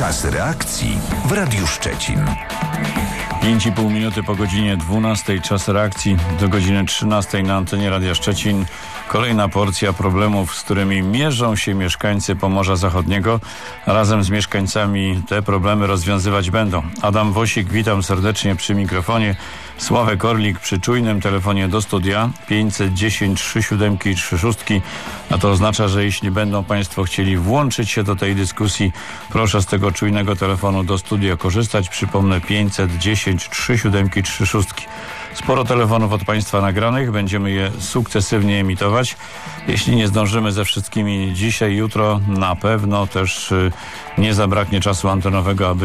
Czas reakcji w Radiu Szczecin. 5,5 minuty po godzinie 12. Czas reakcji do godziny 13 na antenie Radia Szczecin. Kolejna porcja problemów, z którymi mierzą się mieszkańcy Pomorza Zachodniego. Razem z mieszkańcami te problemy rozwiązywać będą. Adam Wosik, witam serdecznie przy mikrofonie. Sławek Orlik przy czujnym telefonie do studia 510 37 i 36. A to oznacza, że jeśli będą Państwo chcieli włączyć się do tej dyskusji, proszę z tego czujnego telefonu do studia korzystać. Przypomnę 510 37 i 36. Sporo telefonów od Państwa nagranych. Będziemy je sukcesywnie emitować. Jeśli nie zdążymy ze wszystkimi dzisiaj, jutro, na pewno też nie zabraknie czasu antenowego,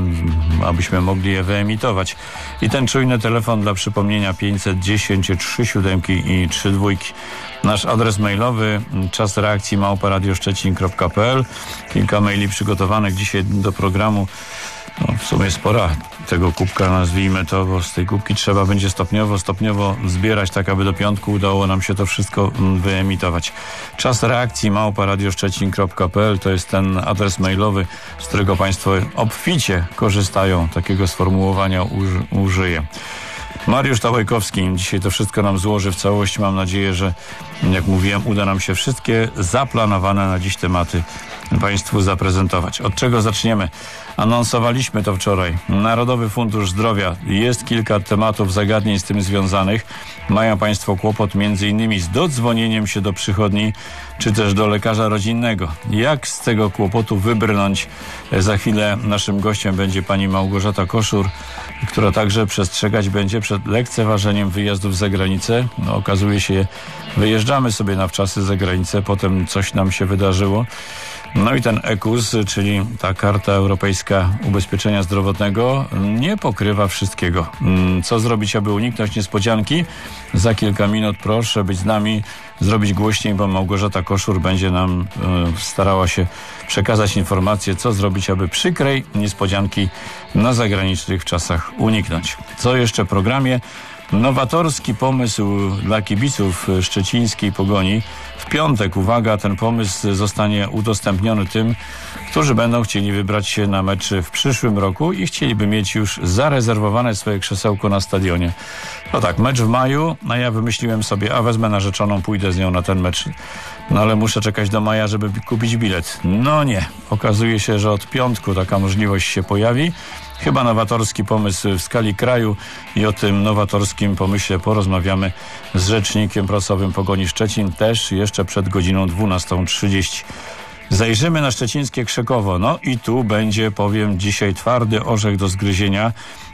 abyśmy mogli je wyemitować. I ten czujny telefon dla przypomnienia 510 37 i 32. Nasz adres mailowy czas reakcji @radioszczecin.pl. Kilka maili przygotowanych dzisiaj do programu. No, w sumie spora tego kubka, nazwijmy to, bo z tej kubki trzeba będzie stopniowo zbierać, tak aby do piątku udało nam się to wszystko wyemitować. Czas reakcji @radioszczecin.pl to jest ten adres mailowy, z którego Państwo obficie korzystają, takiego sformułowania użyję. Mariusz Tałajkowski dzisiaj to wszystko nam złoży w całość. Mam nadzieję, że jak mówiłem, uda nam się wszystkie zaplanowane na dziś tematy Państwu zaprezentować. Od czego zaczniemy? Anonsowaliśmy to wczoraj. Narodowy Fundusz Zdrowia. Jest kilka tematów, zagadnień z tym związanych. Mają Państwo kłopot m.in. z dodzwonieniem się do przychodni, czy też do lekarza rodzinnego. Jak z tego kłopotu wybrnąć? Za chwilę naszym gościem będzie pani Małgorzata Koszur, która także przestrzegać będzie przed lekceważeniem wyjazdów za granicę. No, okazuje się, wyjeżdżamy sobie na wczasy za granicę, potem coś nam się wydarzyło. No i ten EKUS, czyli ta Karta Europejska Ubezpieczenia Zdrowotnego, nie pokrywa wszystkiego. Co zrobić, aby uniknąć niespodzianki? Za kilka minut proszę być z nami, zrobić głośniej, bo Małgorzata Koszur będzie nam starała się przekazać informacje, co zrobić, aby przykrej niespodzianki na zagranicznych czasach uniknąć. Co jeszcze w programie? Nowatorski pomysł dla kibiców szczecińskiej Pogoni. W piątek, uwaga, ten pomysł zostanie udostępniony tym, którzy będą chcieli wybrać się na mecz w przyszłym roku i chcieliby mieć już zarezerwowane swoje krzesełko na stadionie. No tak, mecz w maju, a ja wymyśliłem sobie, wezmę narzeczoną, pójdę z nią na ten mecz. No ale muszę czekać do maja, żeby kupić bilet. No nie, okazuje się, że od piątku taka możliwość się pojawi. Chyba nowatorski pomysł w skali kraju i o tym nowatorskim pomyśle porozmawiamy z rzecznikiem prasowym Pogoni Szczecin też jeszcze przed godziną 12:30. Zajrzymy na szczecińskie Krzekowo. No i tu będzie, powiem, dzisiaj twardy orzech do zgryzienia.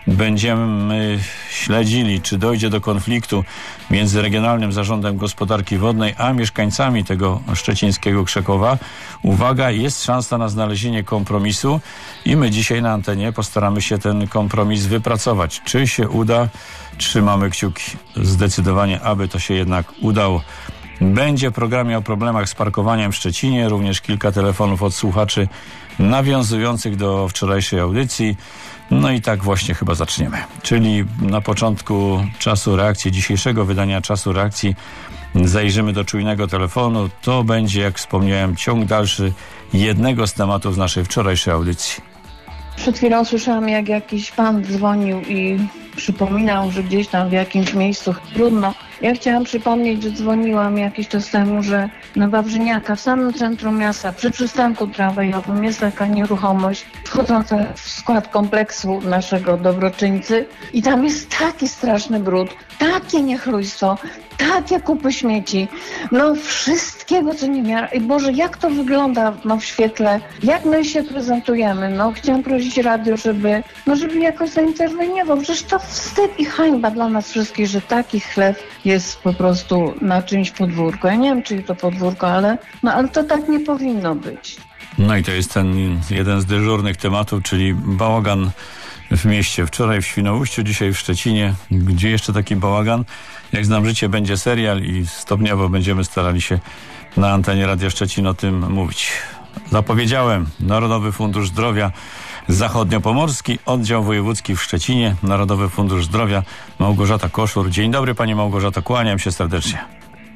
Będziemy śledzili, czy dojdzie do konfliktu między Regionalnym Zarządem Gospodarki Wodnej a mieszkańcami tego szczecińskiego Krzekowa. Uwaga, jest szansa na znalezienie kompromisu i my dzisiaj na antenie postaramy się ten kompromis wypracować. Czy się uda? Trzymamy kciuki. Zdecydowanie, aby to się jednak udało. Będzie w programie o problemach z parkowaniem w Szczecinie, również kilka telefonów od słuchaczy nawiązujących do wczorajszej audycji. No i tak właśnie chyba zaczniemy. Czyli na początku czasu reakcji, dzisiejszego wydania czasu reakcji, zajrzymy do czujnego telefonu. To będzie, jak wspomniałem, ciąg dalszy jednego z tematów naszej wczorajszej audycji. Przed chwilą słyszałam, jak jakiś pan dzwonił i przypominał, że gdzieś tam w jakimś miejscu trudno. Ja chciałam przypomnieć, że dzwoniłam jakiś czas temu, że na Wawrzyniaka, w samym centrum miasta, przy przystanku tramwajowym jest taka nieruchomość wchodząca w skład kompleksu naszego dobroczyńcy i tam jest taki straszny brud, takie niechlujstwo, takie kupy śmieci, no wszystkiego, co nie miara. I Boże, jak to wygląda w świetle, jak my się prezentujemy. No chciałam prosić radio, żeby jakoś zainterweniował. Przecież to wstyd i hańba dla nas wszystkich, że taki chleb jest po prostu na czymś podwórku. Ja nie wiem, czy to podwórko, ale to tak nie powinno być. No i to jest ten jeden z dyżurnych tematów, czyli bałagan w mieście. Wczoraj w Świnoujściu, dzisiaj w Szczecinie. Gdzie jeszcze taki bałagan? Jak znam życie, będzie serial i stopniowo będziemy starali się na antenie Radia Szczecin o tym mówić. Zapowiedziałem, Narodowy Fundusz Zdrowia Zachodniopomorski, Oddział Wojewódzki w Szczecinie, Narodowy Fundusz Zdrowia, Małgorzata Koszur. Dzień dobry, pani Małgorzato, kłaniam się serdecznie.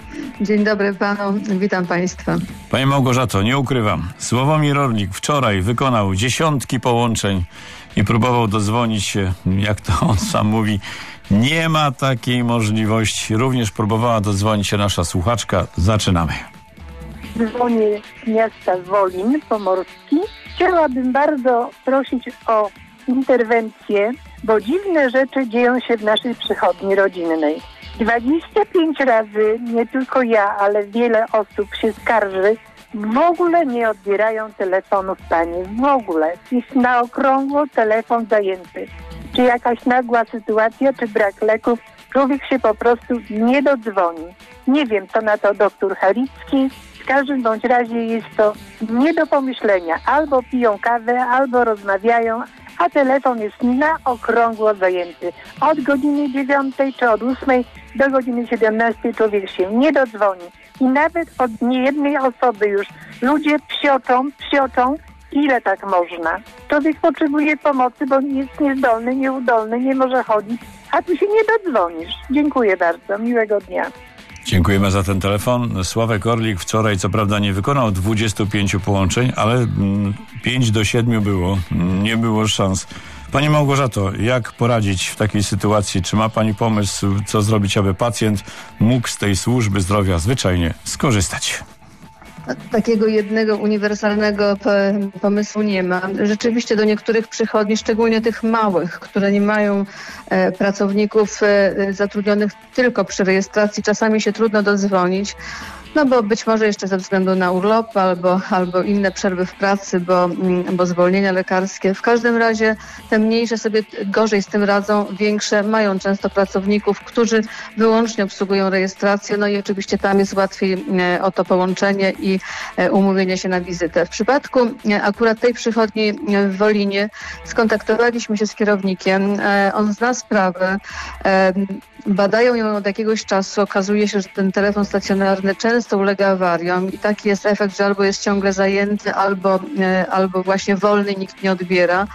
Dzień dobry panu, witam państwa. Pani Małgorzato, nie ukrywam, Sławomir Orlik wczoraj wykonał dziesiątki połączeń i próbował dodzwonić się, jak to on sam mówi, nie ma takiej możliwości. Również próbowała dodzwonić się nasza słuchaczka. Zaczynamy. Dzwonię z miasta Wolin Pomorski. Chciałabym bardzo prosić o interwencję, bo dziwne rzeczy dzieją się w naszej przychodni rodzinnej. 25 razy, nie tylko ja, ale wiele osób się skarży, w ogóle nie odbierają telefonów pani. W ogóle. Jest na okrągło telefon zajęty. Czy jakaś nagła sytuacja, czy brak leków, człowiek się po prostu nie dodzwoni. Nie wiem, co na to doktor Halicki. W każdym bądź razie jest to nie do pomyślenia. Albo piją kawę, albo rozmawiają, a telefon jest na okrągło zajęty. Od godziny 9 czy od 8 do godziny 17 człowiek się nie dodzwoni. I nawet od niejednej osoby już ludzie psioczą, ile tak można. Człowiek potrzebuje pomocy, bo jest niezdolny, nieudolny, nie może chodzić, a tu się nie dodzwonisz. Dziękuję bardzo, miłego dnia. Dziękujemy za ten telefon. Sławek Orlik wczoraj co prawda nie wykonał 25 połączeń, ale 5 do 7 było. Nie było szans. Pani Małgorzato, jak poradzić w takiej sytuacji? Czy ma pani pomysł, co zrobić, aby pacjent mógł z tej służby zdrowia zwyczajnie skorzystać? Takiego jednego uniwersalnego pomysłu nie ma. Rzeczywiście do niektórych przychodni, szczególnie tych małych, które nie mają pracowników zatrudnionych tylko przy rejestracji, czasami się trudno dodzwonić. No bo być może jeszcze ze względu na urlop albo inne przerwy w pracy, bo zwolnienia lekarskie. W każdym razie te mniejsze sobie gorzej z tym radzą, większe mają często pracowników, którzy wyłącznie obsługują rejestrację, no i oczywiście tam jest łatwiej o to połączenie i umówienie się na wizytę. W przypadku akurat tej przychodni w Wolinie skontaktowaliśmy się z kierownikiem, on zna sprawę, badają ją od jakiegoś czasu, okazuje się, że ten telefon stacjonarny często ulega awariom i taki jest efekt, że albo jest ciągle zajęty, albo właśnie wolny, nikt nie odbiera.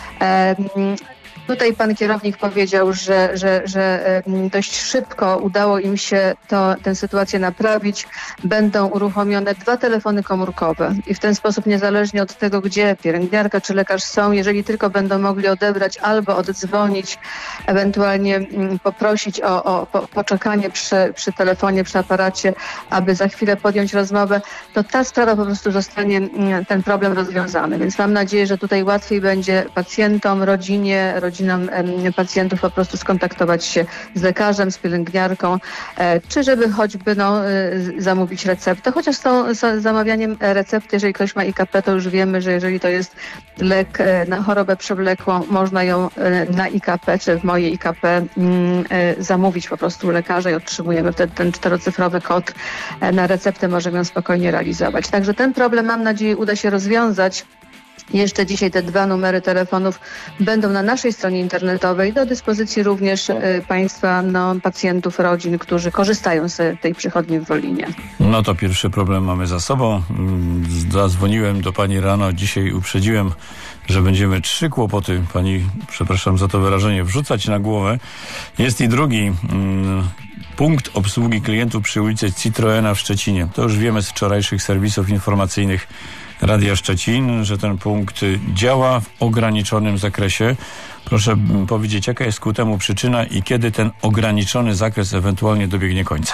Tutaj pan kierownik powiedział, że dość szybko udało im się tę sytuację naprawić. Będą uruchomione 2 telefony komórkowe i w ten sposób niezależnie od tego, gdzie pielęgniarka czy lekarz są, jeżeli tylko będą mogli odebrać albo oddzwonić, ewentualnie poprosić o poczekanie przy telefonie, przy aparacie, aby za chwilę podjąć rozmowę, to ta sprawa po prostu zostanie ten problem rozwiązany. Więc mam nadzieję, że tutaj łatwiej będzie pacjentom, rodzinom pacjentów po prostu skontaktować się z lekarzem, z pielęgniarką, czy żeby choćby zamówić receptę. Chociaż z zamawianiem recepty, jeżeli ktoś ma IKP, to już wiemy, że jeżeli to jest lek na chorobę przewlekłą, można ją na IKP, czy w mojej IKP zamówić po prostu u lekarza i otrzymujemy wtedy ten 4-cyfrowy kod na receptę, możemy ją spokojnie realizować. Także ten problem, mam nadzieję, uda się rozwiązać. Jeszcze dzisiaj te 2 numery telefonów będą na naszej stronie internetowej, do dyspozycji również państwa, pacjentów, rodzin, którzy korzystają z tej przychodni w Wolinie. No to pierwszy problem mamy za sobą. Zadzwoniłem do pani rano, dzisiaj uprzedziłem, że będziemy 3 kłopoty, pani, przepraszam za to wyrażenie, wrzucać na głowę. Jest i drugi punkt obsługi klientów przy ulicy Citroena w Szczecinie. To już wiemy z wczorajszych serwisów informacyjnych Radia Szczecin, że ten punkt działa w ograniczonym zakresie. Proszę powiedzieć, jaka jest ku temu przyczyna i kiedy ten ograniczony zakres ewentualnie dobiegnie końca?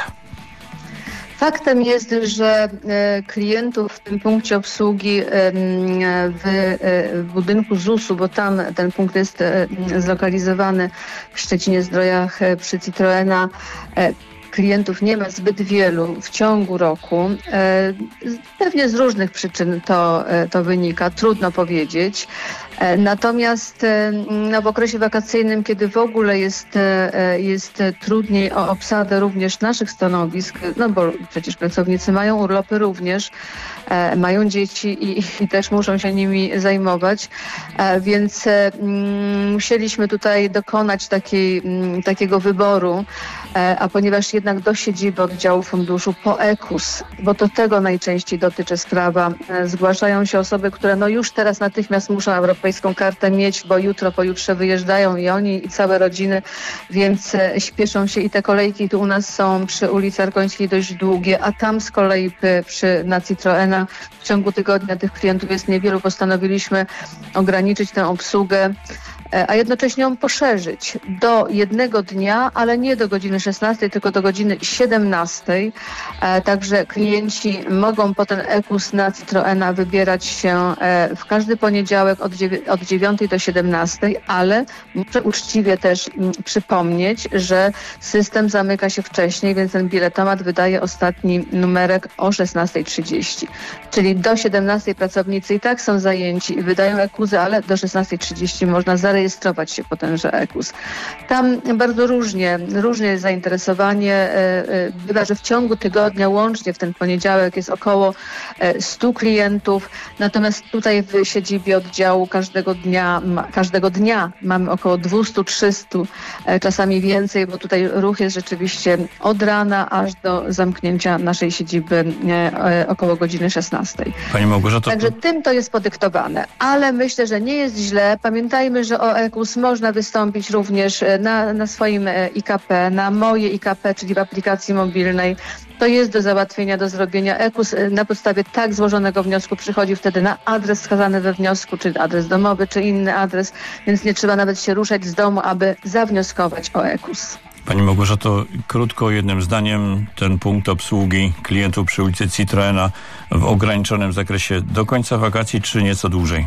Faktem jest, że klientów w tym punkcie obsługi w budynku ZUS-u, bo tam ten punkt jest zlokalizowany w Szczecinie-Zdrojach przy Citroena, klientów nie ma zbyt wielu w ciągu roku. Pewnie z różnych przyczyn to wynika, trudno powiedzieć. Natomiast w okresie wakacyjnym, kiedy w ogóle jest trudniej o obsadę również naszych stanowisk, bo przecież pracownicy mają urlopy również, mają dzieci i też muszą się nimi zajmować, więc musieliśmy tutaj dokonać takiego wyboru, a ponieważ jednak do siedziby oddziału funduszu po EKUS, bo to tego najczęściej dotyczy sprawa. Zgłaszają się osoby, które już teraz natychmiast muszą europejską kartę mieć, bo jutro, pojutrze wyjeżdżają i oni, i całe rodziny, więc śpieszą się i te kolejki tu u nas są przy ulicy Arkońskiej dość długie, a tam z kolei na Citroena w ciągu tygodnia tych klientów jest niewielu. Postanowiliśmy ograniczyć tę obsługę, a jednocześnie ją poszerzyć do jednego dnia, ale nie do godziny 16, tylko do godziny 17. Także klienci mogą po ten EKUS na Citroena wybierać się w każdy poniedziałek od 9 do 17, ale muszę uczciwie też przypomnieć, że system zamyka się wcześniej, więc ten biletomat wydaje ostatni numerek o 16:30. Czyli do 17 pracownicy i tak są zajęci i wydają EKUSy, ale do 16:30 można zarejestrować się po tenże EKUS. Tam bardzo różnie jest zainteresowanie. Bywa, że w ciągu tygodnia łącznie w ten poniedziałek jest około 100 klientów, natomiast tutaj w siedzibie oddziału każdego dnia mamy około 200-300, czasami więcej, bo tutaj ruch jest rzeczywiście od rana aż do zamknięcia naszej siedziby około godziny 16. Pani Małgorzato, Także tym to jest podyktowane, ale myślę, że nie jest źle. Pamiętajmy, że o EKUS można wystąpić również na swoim IKP, na moje IKP, czyli w aplikacji mobilnej. To jest do załatwienia, do zrobienia. EKUS na podstawie tak złożonego wniosku przychodzi wtedy na adres wskazany we wniosku, czy adres domowy, czy inny adres, więc nie trzeba nawet się ruszać z domu, aby zawnioskować o EKUS. Pani Małgorzato, krótko, jednym zdaniem, ten punkt obsługi klientów przy ulicy Citroena w ograniczonym zakresie do końca wakacji, czy nieco dłużej?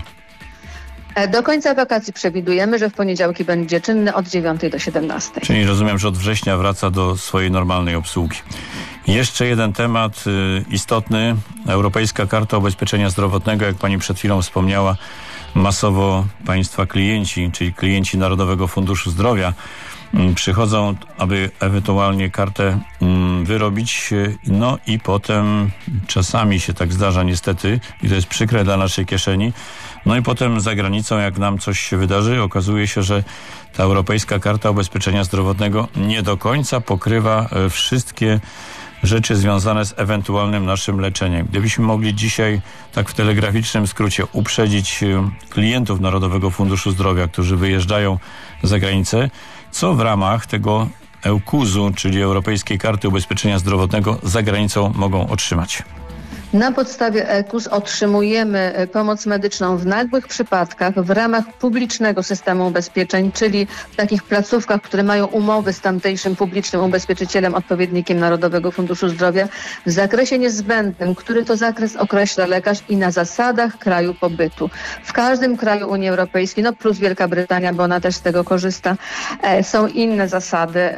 Do końca wakacji przewidujemy, że w poniedziałki będzie czynny od 9 do 17. Czyli rozumiem, że od września wraca do swojej normalnej obsługi. Jeszcze jeden temat istotny. Europejska Karta Ubezpieczenia Zdrowotnego, jak pani przed chwilą wspomniała, masowo państwa klienci, czyli klienci Narodowego Funduszu Zdrowia, przychodzą, aby ewentualnie kartę wyrobić, no i potem czasami się tak zdarza niestety i to jest przykre dla naszej kieszeni, no i potem za granicą, jak nam coś się wydarzy, okazuje się, że ta Europejska Karta Ubezpieczenia Zdrowotnego nie do końca pokrywa wszystkie rzeczy związane z ewentualnym naszym leczeniem. Gdybyśmy mogli dzisiaj tak w telegraficznym skrócie uprzedzić klientów Narodowego Funduszu Zdrowia, którzy wyjeżdżają za granicę, co w ramach tego EUKUS-u, czyli Europejskiej Karty Ubezpieczenia Zdrowotnego, za granicą mogą otrzymać. Na podstawie EKUS otrzymujemy pomoc medyczną w nagłych przypadkach w ramach publicznego systemu ubezpieczeń, czyli w takich placówkach, które mają umowy z tamtejszym publicznym ubezpieczycielem, odpowiednikiem Narodowego Funduszu Zdrowia, w zakresie niezbędnym, który to zakres określa lekarz i na zasadach kraju pobytu. W każdym kraju Unii Europejskiej, no plus Wielka Brytania, bo ona też z tego korzysta, są inne zasady,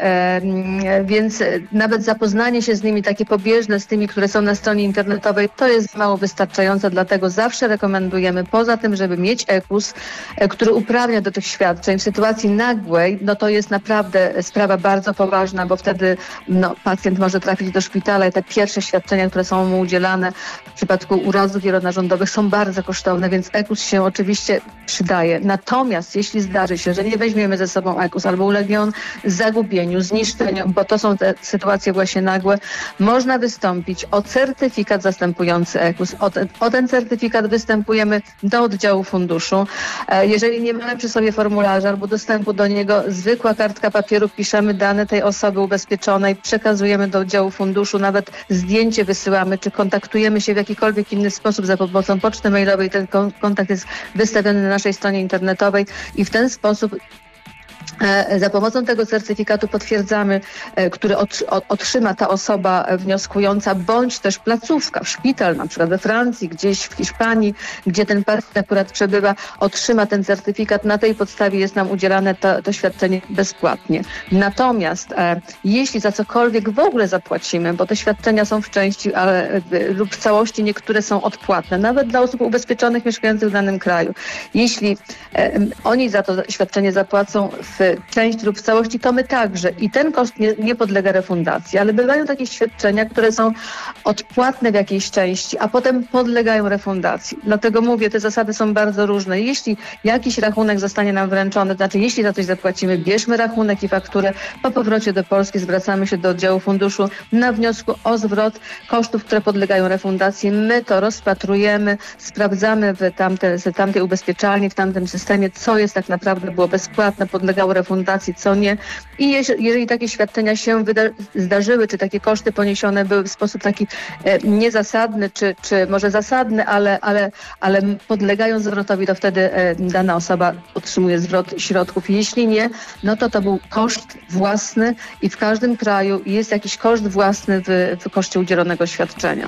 więc nawet zapoznanie się z nimi, takie pobieżne z tymi, które są na stronie internetowej, to jest mało wystarczające, dlatego zawsze rekomendujemy, poza tym, żeby mieć EKUS, który uprawnia do tych świadczeń w sytuacji nagłej, no to jest naprawdę sprawa bardzo poważna, bo wtedy pacjent może trafić do szpitala i te pierwsze świadczenia, które są mu udzielane w przypadku urazów wielonarządowych są bardzo kosztowne, więc EKUS się oczywiście przydaje. Natomiast jeśli zdarzy się, że nie weźmiemy ze sobą EKUS albo ulegnie on zagubieniu, zniszczeniu, bo to są te sytuacje właśnie nagłe, można wystąpić o certyfikat zastępujący EKUS. O ten certyfikat występujemy do oddziału funduszu. Jeżeli nie mamy przy sobie formularza albo dostępu do niego, zwykła kartka papieru, piszemy dane tej osoby ubezpieczonej, przekazujemy do oddziału funduszu, nawet zdjęcie wysyłamy, czy kontaktujemy się w jakikolwiek inny sposób za pomocą poczty mailowej. Ten kontakt jest wystawiony na naszej stronie internetowej i w ten sposób za pomocą tego certyfikatu potwierdzamy, który otrzyma ta osoba wnioskująca, bądź też placówka, szpital, na przykład we Francji, gdzieś w Hiszpanii, gdzie ten pacjent akurat przebywa, otrzyma ten certyfikat. Na tej podstawie jest nam udzielane to świadczenie bezpłatnie. Natomiast jeśli za cokolwiek w ogóle zapłacimy, bo te świadczenia są w części lub w całości, niektóre są odpłatne, nawet dla osób ubezpieczonych mieszkających w danym kraju. Jeśli oni za to świadczenie zapłacą w część lub w całości, to my także. I ten koszt nie podlega refundacji, ale bywają takie świadczenia, które są odpłatne w jakiejś części, a potem podlegają refundacji. Dlatego mówię, te zasady są bardzo różne. Jeśli jakiś rachunek zostanie nam wręczony, znaczy jeśli za coś zapłacimy, bierzmy rachunek i fakturę, po powrocie do Polski zwracamy się do oddziału funduszu na wniosku o zwrot kosztów, które podlegają refundacji. My to rozpatrujemy, sprawdzamy w tamtej ubezpieczalni, w tamtym systemie, co jest tak naprawdę było bezpłatne, podlegało refundacji, co nie. I jeżeli takie świadczenia się zdarzyły, czy takie koszty poniesione były w sposób taki niezasadny, czy może zasadny, ale podlegają zwrotowi, to wtedy dana osoba otrzymuje zwrot środków. Jeśli nie, no to był koszt własny i w każdym kraju jest jakiś koszt własny w koszcie udzielonego świadczenia.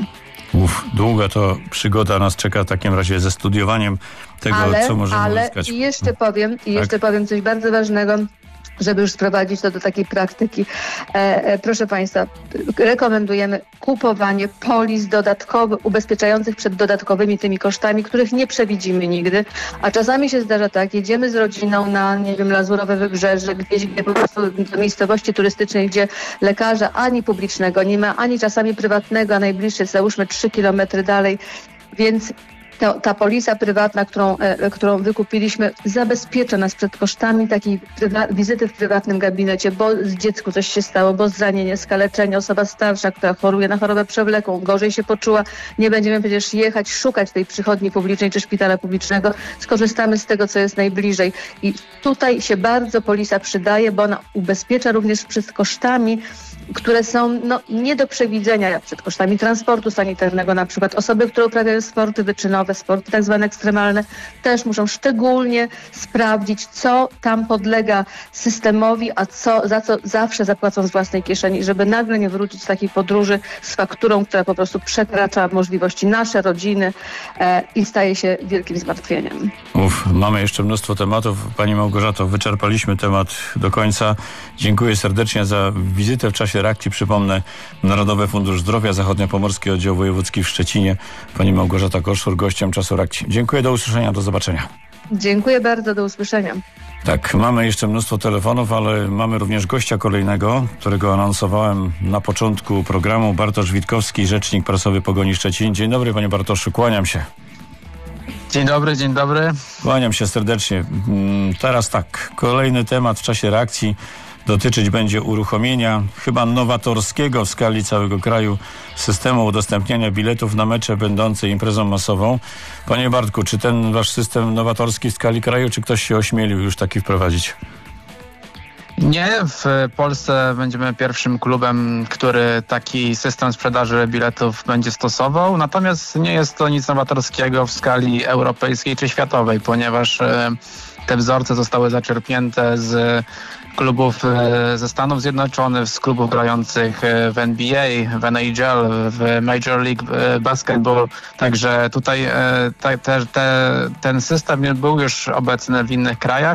Długa to przygoda nas czeka w takim razie ze studiowaniem tego, co możemy uzyskać. I jeszcze powiem coś bardzo ważnego, żeby już sprowadzić to do takiej praktyki. Proszę Państwa, rekomendujemy kupowanie polis dodatkowych, ubezpieczających przed dodatkowymi tymi kosztami, których nie przewidzimy nigdy. A czasami się zdarza tak, jedziemy z rodziną na, Lazurowe Wybrzeże, gdzieś po prostu do miejscowości turystycznej, gdzie lekarza ani publicznego nie ma, ani czasami prywatnego, a najbliższy załóżmy 3 kilometry dalej, więc ta polisa prywatna, którą wykupiliśmy, zabezpiecza nas przed kosztami takiej wizyty w prywatnym gabinecie, bo z dziecku coś się stało, bo zranienie, skaleczenie, osoba starsza, która choruje na chorobę przewlekłą, gorzej się poczuła. Nie będziemy przecież jechać, szukać tej przychodni publicznej czy szpitala publicznego. Skorzystamy z tego, co jest najbliżej. I tutaj się bardzo polisa przydaje, bo ona ubezpiecza również przed kosztami, które są nie do przewidzenia, przed kosztami transportu sanitarnego na przykład. Osoby, które uprawiają sporty wyczynowe, sporty tak zwane ekstremalne, też muszą szczególnie sprawdzić, co tam podlega systemowi, a za co zawsze zapłacą z własnej kieszeni, żeby nagle nie wrócić z takiej podróży z fakturą, która po prostu przekracza możliwości nasze, rodziny i staje się wielkim zmartwieniem. Mamy jeszcze mnóstwo tematów. Pani Małgorzato, wyczerpaliśmy temat do końca. Dziękuję serdecznie za wizytę w czasie reakcji. Przypomnę, Narodowy Fundusz Zdrowia, Zachodniopomorski Oddział Wojewódzki w Szczecinie. Pani Małgorzata Koszur, gościem Czasu Reakcji. Dziękuję, do usłyszenia, do zobaczenia. Dziękuję bardzo, do usłyszenia. Tak, mamy jeszcze mnóstwo telefonów, ale mamy również gościa kolejnego, którego anonsowałem na początku programu. Bartosz Witkowski, rzecznik prasowy Pogoni Szczecin. Dzień dobry, panie Bartoszu, kłaniam się. Dzień dobry, dzień dobry. Kłaniam się serdecznie. Teraz tak, kolejny temat w czasie reakcji dotyczyć będzie uruchomienia chyba nowatorskiego w skali całego kraju systemu udostępniania biletów na mecze będące imprezą masową. Panie Bartku, czy ten wasz system nowatorski w skali kraju, czy ktoś się ośmielił już taki wprowadzić? Nie, w Polsce będziemy pierwszym klubem, który taki system sprzedaży biletów będzie stosował, natomiast nie jest to nic nowatorskiego w skali europejskiej czy światowej, ponieważ te wzorce zostały zaczerpnięte z klubów ze Stanów Zjednoczonych, z klubów grających w NBA, w NHL, w Major League Basketball. Także tutaj ten system był już obecny w innych krajach.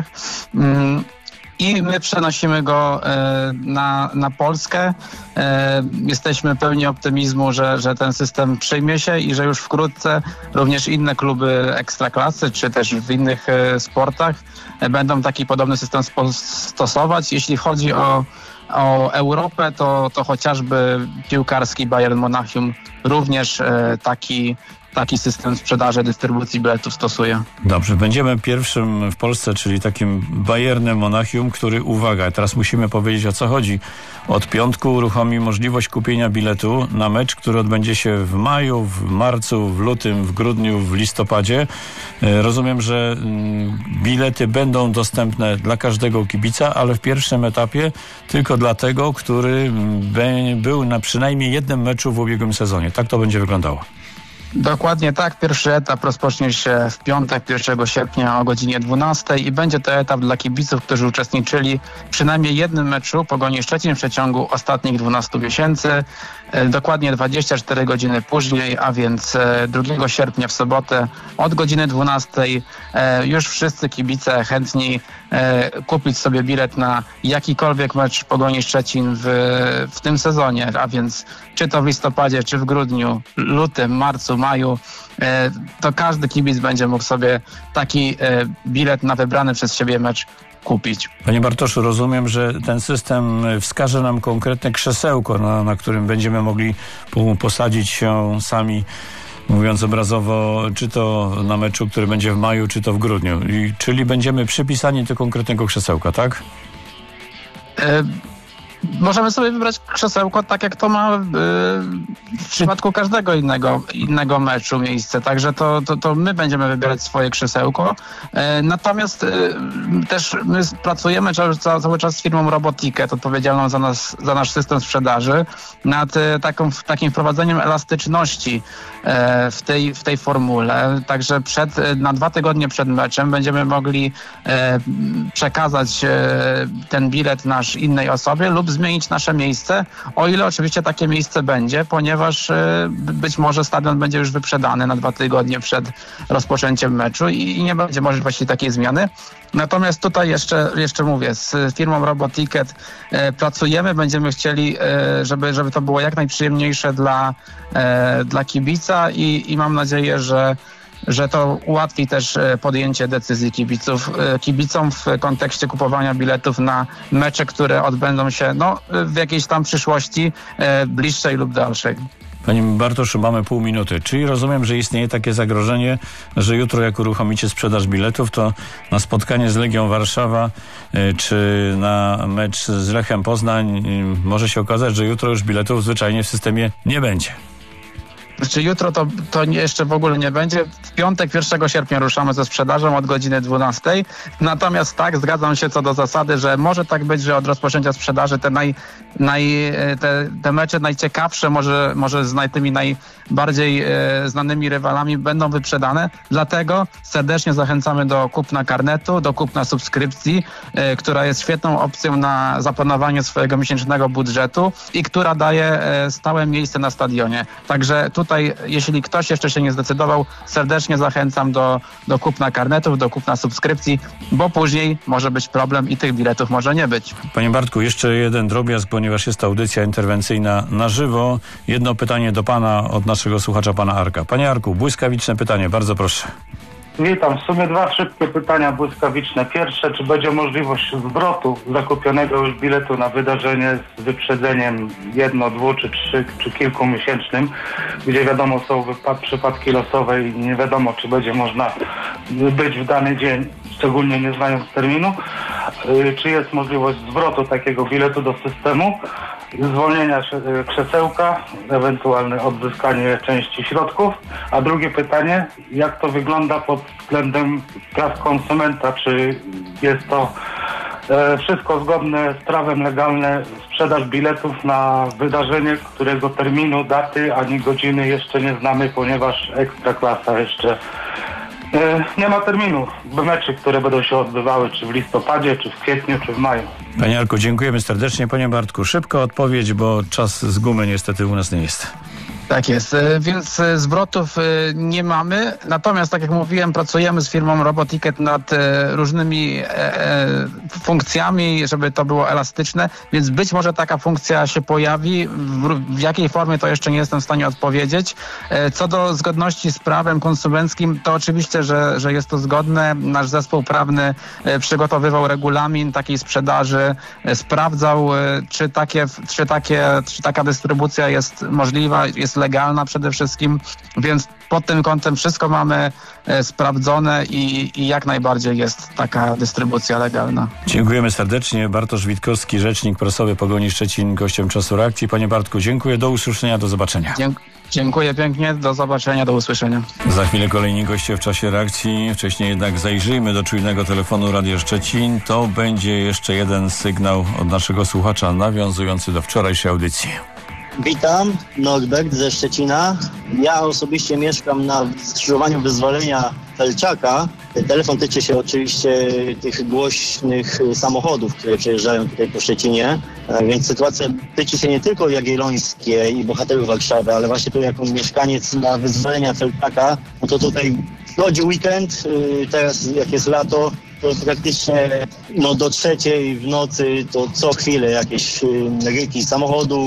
I my przenosimy go na Polskę. Jesteśmy pełni optymizmu, że ten system przyjmie się i że już wkrótce również inne kluby ekstraklasy, czy też w innych sportach będą taki podobny system stosować. Jeśli chodzi o Europę, to chociażby piłkarski Bayern Monachium również taki system sprzedaży, dystrybucji biletów stosuje. Dobrze, będziemy pierwszym w Polsce, czyli takim Bayernem Monachium, który, uwaga, teraz musimy powiedzieć, o co chodzi. Od piątku uruchomi możliwość kupienia biletu na mecz, który odbędzie się w maju, w marcu, w lutym, w grudniu, w listopadzie. Rozumiem, że bilety będą dostępne dla każdego kibica, ale w pierwszym etapie tylko dla tego, który był na przynajmniej jednym meczu w ubiegłym sezonie. Tak to będzie wyglądało. Dokładnie tak. Pierwszy etap rozpocznie się w piątek, 1 sierpnia o godzinie 12 i będzie to etap dla kibiców, którzy uczestniczyli w przynajmniej jednym meczu Pogoni Szczecin w przeciągu ostatnich 12 miesięcy. Dokładnie 24 godziny później, a więc 2 sierpnia w sobotę od godziny 12 już wszyscy kibice chętni kupić sobie bilet na jakikolwiek mecz Pogoni Szczecin w tym sezonie, a więc czy to w listopadzie, czy w grudniu, lutym, marcu, maju, to każdy kibic będzie mógł sobie taki bilet na wybrany przez siebie mecz kupić. Panie Bartoszu, rozumiem, że ten system wskaże nam konkretne krzesełko, na którym będziemy mogli posadzić się sami, mówiąc obrazowo, czy to na meczu, który będzie w maju, czy to w grudniu. Czyli będziemy przypisani do konkretnego krzesełka, tak? Możemy sobie wybrać krzesełko tak, jak to ma w przypadku każdego innego meczu miejsce. Także to my będziemy wybierać swoje krzesełko. Natomiast też my pracujemy cały czas z firmą Roboticket, odpowiedzialną za nasz system sprzedaży, nad takim wprowadzeniem elastyczności w tej formule. Także na 2 tygodnie przed meczem będziemy mogli przekazać ten bilet nasz innej osobie lub zmienić nasze miejsce, o ile oczywiście takie miejsce będzie, ponieważ być może stadion będzie już wyprzedany na 2 tygodnie przed rozpoczęciem meczu i nie będzie możliwości takiej zmiany. Natomiast tutaj jeszcze mówię, z firmą Roboticket pracujemy, będziemy chcieli, żeby to było jak najprzyjemniejsze dla kibica i mam nadzieję, że to ułatwi też podjęcie decyzji kibicom w kontekście kupowania biletów na mecze, które odbędą się w jakiejś tam przyszłości bliższej lub dalszej. Panie Bartoszu, mamy pół minuty. Czyli rozumiem, że istnieje takie zagrożenie, że jutro jak uruchomicie sprzedaż biletów, to na spotkanie z Legią Warszawa czy na mecz z Lechem Poznań może się okazać, że jutro już biletów zwyczajnie w systemie nie będzie. Znaczy jutro to jeszcze w ogóle nie będzie. W piątek 1 sierpnia ruszamy ze sprzedażą od godziny 12. Natomiast tak, zgadzam się co do zasady, że może tak być, że od rozpoczęcia sprzedaży te mecze najciekawsze, może z tymi najbardziej znanymi rywalami będą wyprzedane. Dlatego serdecznie zachęcamy do kupna karnetu, do kupna subskrypcji, która jest świetną opcją na zaplanowanie swojego miesięcznego budżetu i która daje stałe miejsce na stadionie. Także tutaj, jeśli ktoś jeszcze się nie zdecydował, serdecznie zachęcam do kupna karnetów, do kupna subskrypcji, bo później może być problem i tych biletów może nie być. Panie Bartku, jeszcze jeden drobiazg, ponieważ jest to audycja interwencyjna na żywo. Jedno pytanie do pana od naszego słuchacza, pana Arka. Panie Arku, błyskawiczne pytanie, bardzo proszę. Witam. W sumie 2 szybkie pytania błyskawiczne. Pierwsze, czy będzie możliwość zwrotu zakupionego już biletu na wydarzenie z wyprzedzeniem 1, 2 czy 3 czy kilkumiesięcznym, gdzie wiadomo są przypadki losowe i nie wiadomo, czy będzie można być w dany dzień, szczególnie nie znając terminu. Czy jest możliwość zwrotu takiego biletu do systemu, zwolnienia krzesełka, ewentualne odzyskanie części środków? A drugie pytanie, jak to wygląda pod względem praw konsumenta? Czy jest to wszystko zgodne z prawem legalne, sprzedaż biletów na wydarzenie, którego terminu, daty ani godziny jeszcze nie znamy, ponieważ Ekstraklasa jeszcze nie ma terminu meczy, które będą się odbywały czy w listopadzie, czy w kwietniu, czy w maju. Panie Arku, dziękujemy serdecznie. Panie Bartku, szybka odpowiedź, bo czas z gumy niestety u nas nie jest. Tak jest, więc zwrotów nie mamy, natomiast tak jak mówiłem, pracujemy z firmą Roboticket nad różnymi funkcjami, żeby to było elastyczne, więc być może taka funkcja się pojawi, w jakiej formie to jeszcze nie jestem w stanie odpowiedzieć. Co do zgodności z prawem konsumenckim, to oczywiście, że jest to zgodne. Nasz zespół prawny przygotowywał regulamin takiej sprzedaży, sprawdzał, czy taka dystrybucja jest możliwa, jest legalna przede wszystkim, więc pod tym kątem wszystko mamy sprawdzone i jak najbardziej jest taka dystrybucja legalna. Dziękujemy serdecznie. Bartosz Witkowski, rzecznik prasowy Pogoni Szczecin, gościem Czasu Reakcji. Panie Bartku, dziękuję, do usłyszenia, do zobaczenia. Dziękuję pięknie, do zobaczenia, do usłyszenia. Za chwilę kolejni goście w Czasie Reakcji. Wcześniej jednak zajrzyjmy do czujnego telefonu Radio Szczecin. To będzie jeszcze jeden sygnał od naszego słuchacza nawiązujący do wczorajszej audycji. Witam, Norbert ze Szczecina. Ja osobiście mieszkam na skrzyżowaniu Wyzwolenia Felczaka. Telefon tyczy się oczywiście tych głośnych samochodów, które przejeżdżają tutaj po Szczecinie. Więc sytuacja tyczy się nie tylko Jagiellońskiej i bohaterów Warszawy, ale właśnie tu jako mieszkaniec na Wyzwolenia Felczaka, no to tutaj wchodzi weekend, teraz jak jest lato, to praktycznie do 3:00 w nocy to co chwilę jakieś ryki samochodów,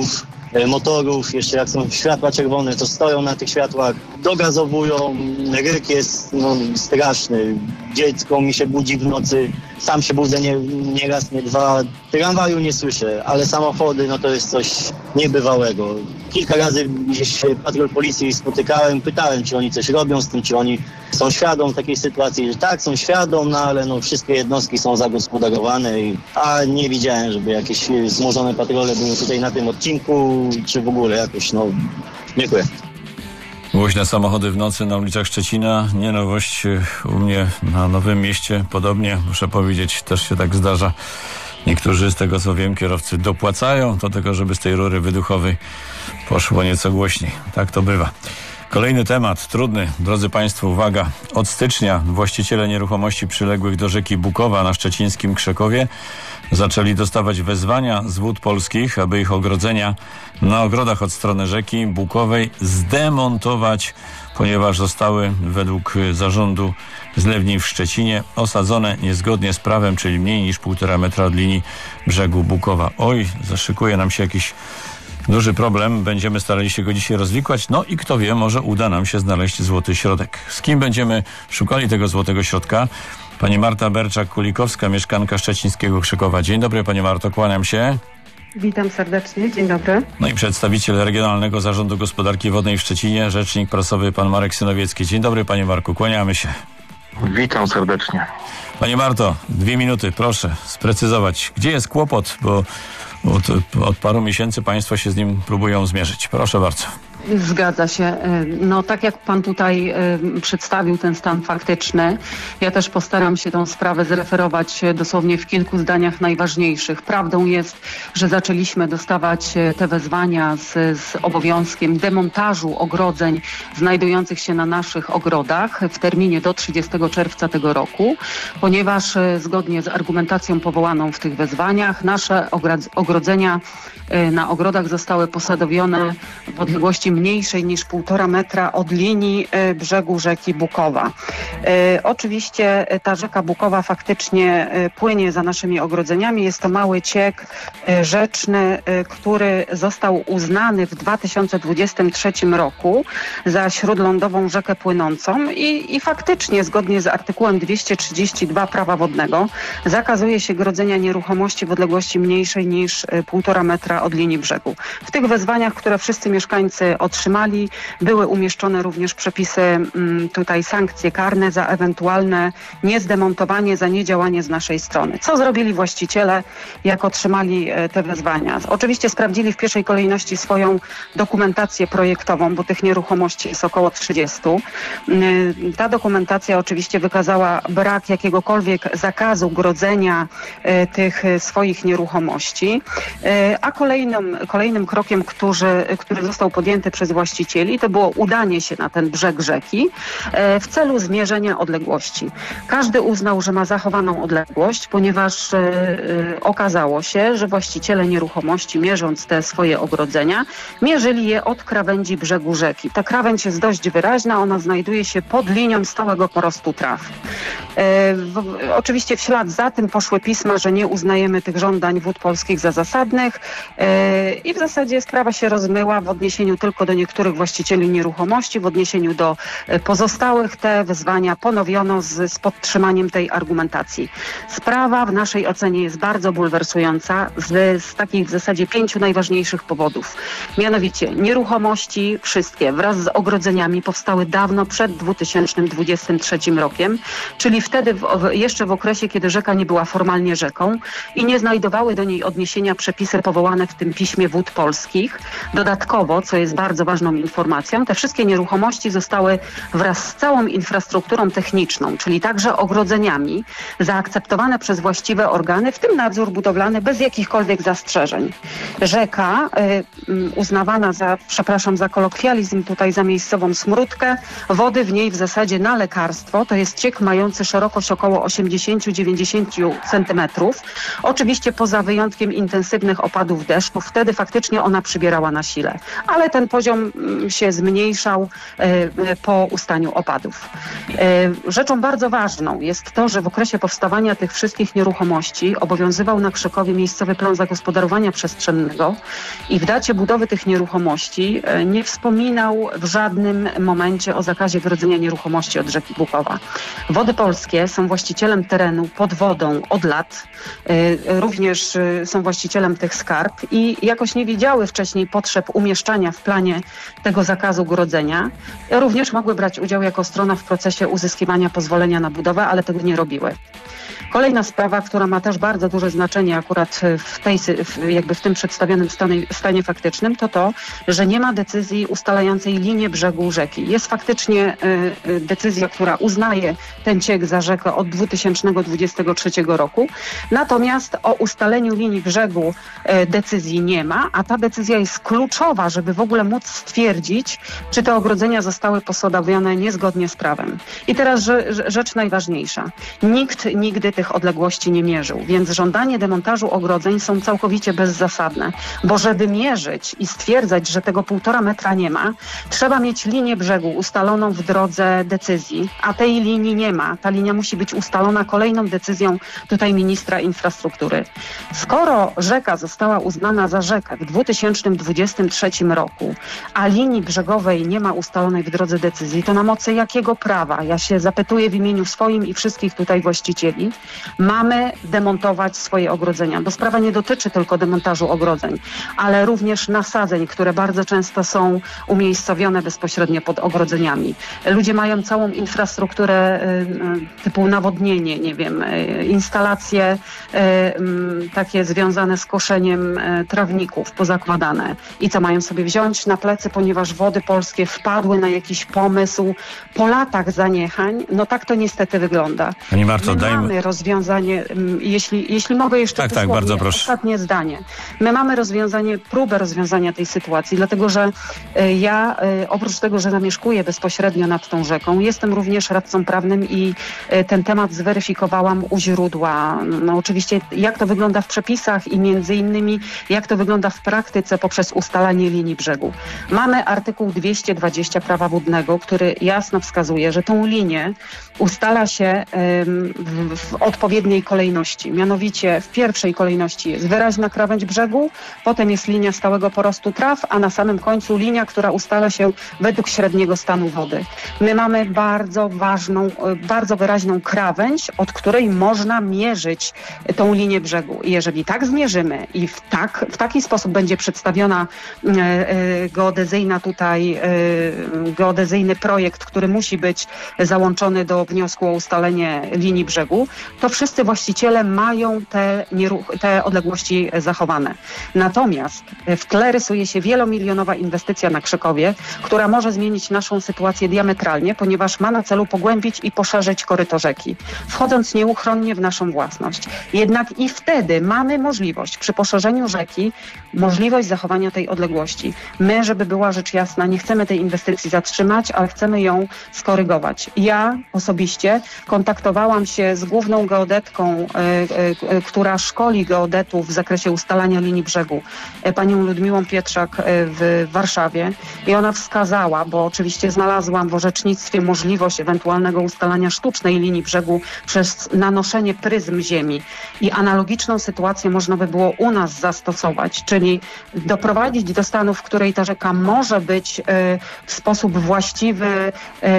motorów, jeszcze jak są światła czerwone, to stoją na tych światłach, dogazowują, ryk jest straszny, dziecko mi się budzi w nocy, sam się budzę nie raz, nie dwa, tramwaju nie słyszę, ale samochody, to jest coś niebywałego. Kilka razy gdzieś patrol policji spotykałem, pytałem, czy oni coś robią z tym, czy oni są świadom takiej sytuacji, że tak, są świadom, ale wszystkie jednostki są zagospodarowane, a nie widziałem, żeby jakieś wzmożone patrole były tutaj na tym odcinku, czy w ogóle jakoś, dziękuję. Głośne samochody w nocy na ulicach Szczecina, nie nowość. U mnie na Nowym Mieście podobnie, muszę powiedzieć, też się tak zdarza. Niektórzy, z tego co wiem, kierowcy dopłacają do tego, żeby z tej rury wyduchowej poszło nieco głośniej. Tak to bywa. Kolejny temat, trudny. Drodzy Państwo, uwaga. Od stycznia właściciele nieruchomości przyległych do rzeki Bukowa na szczecińskim Krzekowie zaczęli dostawać wezwania z Wód Polskich, aby ich ogrodzenia na ogrodach od strony rzeki Bukowej zdemontować, ponieważ zostały według zarządu zlewni w Szczecinie osadzone niezgodnie z prawem, czyli mniej niż 1,5 metra od linii brzegu Bukowa. Oj, zaszykuje nam się jakiś duży problem. Będziemy starali się go dzisiaj rozwikłać. I kto wie, może uda nam się znaleźć złoty środek. Z kim będziemy szukali tego złotego środka? Pani Marta Berczak-Kulikowska, mieszkanka szczecińskiego Krzekowa. Dzień dobry, Pani Marto, kłaniam się. Witam serdecznie, dzień dobry. I przedstawiciel Regionalnego Zarządu Gospodarki Wodnej w Szczecinie, rzecznik prasowy pan Marek Synowiecki. Dzień dobry, Panie Marku, kłaniamy się. Witam serdecznie. Panie Marto, 2 minuty, proszę sprecyzować, gdzie jest kłopot, bo od paru miesięcy Państwo się z nim próbują zmierzyć. Proszę bardzo. Zgadza się. Tak jak pan tutaj przedstawił ten stan faktyczny, ja też postaram się tę sprawę zreferować dosłownie w kilku zdaniach najważniejszych. Prawdą jest, że zaczęliśmy dostawać te wezwania z obowiązkiem demontażu ogrodzeń znajdujących się na naszych ogrodach w terminie do 30 czerwca tego roku, ponieważ zgodnie z argumentacją powołaną w tych wezwaniach nasze ogrodzenia na ogrodach zostały posadowione w odległości mniejszej niż 1,5 metra od linii brzegu rzeki Bukowa. Oczywiście ta rzeka Bukowa faktycznie płynie za naszymi ogrodzeniami. Jest to mały ciek rzeczny, który został uznany w 2023 roku za śródlądową rzekę płynącą i faktycznie zgodnie z artykułem 232 Prawa Wodnego zakazuje się grodzenia nieruchomości w odległości mniejszej niż 1,5 metra od linii brzegu. W tych wezwaniach, które wszyscy mieszkańcy otrzymali, były umieszczone również przepisy, tutaj sankcje karne za ewentualne niezdemontowanie, za niedziałanie z naszej strony. Co zrobili właściciele, jak otrzymali te wezwania? Oczywiście sprawdzili w pierwszej kolejności swoją dokumentację projektową, bo tych nieruchomości jest około 30. Ta dokumentacja oczywiście wykazała brak jakiegokolwiek zakazu grodzenia tych swoich nieruchomości, a kolejnym krokiem, który został podjęty przez właścicieli, to było udanie się na ten brzeg rzeki w celu zmierzenia odległości. Każdy uznał, że ma zachowaną odległość, ponieważ okazało się, że właściciele nieruchomości, mierząc te swoje ogrodzenia, mierzyli je od krawędzi brzegu rzeki. Ta krawędź jest dość wyraźna, ona znajduje się pod linią stałego porostu traw. Oczywiście w ślad za tym poszły pisma, że nie uznajemy tych żądań Wód Polskich za zasadnych i w zasadzie sprawa się rozmyła w odniesieniu tylko do niektórych właścicieli nieruchomości, w odniesieniu do pozostałych te wezwania ponowiono z podtrzymaniem tej argumentacji. Sprawa w naszej ocenie jest bardzo bulwersująca z takich w zasadzie 5 najważniejszych powodów. Mianowicie nieruchomości wszystkie wraz z ogrodzeniami powstały dawno przed 2023 rokiem, czyli wtedy jeszcze w okresie, kiedy rzeka nie była formalnie rzeką i nie znajdowały do niej odniesienia przepisy powołane w tym piśmie Wód Polskich. Dodatkowo, co jest bardzo ważną informacją, te wszystkie nieruchomości zostały wraz z całą infrastrukturą techniczną, czyli także ogrodzeniami, zaakceptowane przez właściwe organy, w tym nadzór budowlany, bez jakichkolwiek zastrzeżeń. Rzeka uznawana za kolokwializm tutaj za miejscową smródkę, wody w niej w zasadzie na lekarstwo, to jest ciek mający szerokość około 80-90 centymetrów. Oczywiście poza wyjątkiem intensywnych opadów deszczów, wtedy faktycznie ona przybierała na sile. Ale ten poziom poziom się zmniejszał po ustaniu opadów. Rzeczą bardzo ważną jest to, że w okresie powstawania tych wszystkich nieruchomości obowiązywał na Krzykowie miejscowy plan zagospodarowania przestrzennego i w dacie budowy tych nieruchomości nie wspominał w żadnym momencie o zakazie grodzenia nieruchomości od rzeki Bukowa. Wody Polskie są właścicielem terenu pod wodą od lat, również są właścicielem tych skarb i jakoś nie wiedziały wcześniej potrzeb umieszczania w planie tego zakazu grodzenia. Również mogły brać udział jako strona w procesie uzyskiwania pozwolenia na budowę, ale tego nie robiły. Kolejna sprawa, która ma też bardzo duże znaczenie akurat w tym przedstawionym stanie faktycznym, to, że nie ma decyzji ustalającej linię brzegu rzeki. Jest faktycznie decyzja, która uznaje ten ciek za rzekę od 2023 roku. Natomiast o ustaleniu linii brzegu decyzji nie ma, a ta decyzja jest kluczowa, żeby w ogóle móc stwierdzić, czy te ogrodzenia zostały posadowione niezgodnie z prawem. I teraz rzecz najważniejsza. Nikt nigdy tych odległości nie mierzył, więc żądanie demontażu ogrodzeń są całkowicie bezzasadne, bo żeby mierzyć i stwierdzać, że tego 1,5 metra nie ma, trzeba mieć linię brzegu ustaloną w drodze decyzji, a tej linii nie ma. Ta linia musi być ustalona kolejną decyzją tutaj ministra infrastruktury. Skoro rzeka została uznana za rzekę w 2023 roku, a linii brzegowej nie ma ustalonej w drodze decyzji, to na mocy jakiego prawa, ja się zapytuję w imieniu swoim i wszystkich tutaj właścicieli, mamy demontować swoje ogrodzenia, bo sprawa nie dotyczy tylko demontażu ogrodzeń, ale również nasadzeń, które bardzo często są umiejscowione bezpośrednio pod ogrodzeniami. Ludzie mają całą infrastrukturę typu nawodnienie, nie wiem, instalacje takie związane z koszeniem trawników pozakładane. I co mają sobie wziąć na plecy, ponieważ Wody Polskie wpadły na jakiś pomysł po latach zaniechań, no tak to niestety wygląda. Pani Marto, mamy rozwiązanie, jeśli mogę jeszcze tak, bardzo proszę. Ostatnie zdanie. My mamy próbę rozwiązania tej sytuacji, dlatego że ja oprócz tego, że zamieszkuję bezpośrednio nad tą rzeką, jestem również radcą prawnym i ten temat zweryfikowałam u źródła. No oczywiście jak to wygląda w przepisach i między innymi jak to wygląda w praktyce poprzez ustalanie linii brzegu. Mamy artykuł 220 prawa wodnego, który jasno wskazuje, że tą linię ustala się w odpowiedniej kolejności. Mianowicie w pierwszej kolejności jest wyraźna krawędź brzegu, potem jest linia stałego porostu traw, a na samym końcu linia, która ustala się według średniego stanu wody. My mamy bardzo wyraźną krawędź, od której można mierzyć tą linię brzegu. I jeżeli tak zmierzymy i w taki sposób będzie przedstawiona geodezyjny projekt, który musi być załączony do wniosku o ustalenie linii brzegu, to wszyscy właściciele mają te odległości zachowane. Natomiast w tle rysuje się wielomilionowa inwestycja na Krzykowie, która może zmienić naszą sytuację diametralnie, ponieważ ma na celu pogłębić i poszerzyć koryto rzeki, wchodząc nieuchronnie w naszą własność. Jednak i wtedy mamy możliwość, przy poszerzeniu rzeki, możliwość zachowania tej odległości. My, żeby była rzecz jasna, nie chcemy tej inwestycji zatrzymać, ale chcemy ją skorygować. Ja osobiście kontaktowałam się z główną geodetką, która szkoli geodetów w zakresie ustalania linii brzegu, panią Ludmiłą Pietrzak w Warszawie i ona wskazała, bo oczywiście znalazłam w orzecznictwie możliwość ewentualnego ustalania sztucznej linii brzegu przez nanoszenie pryzm ziemi i analogiczną sytuację można by było u nas zastosować, czyli doprowadzić do stanu, w której ta rzeka może być w sposób właściwy,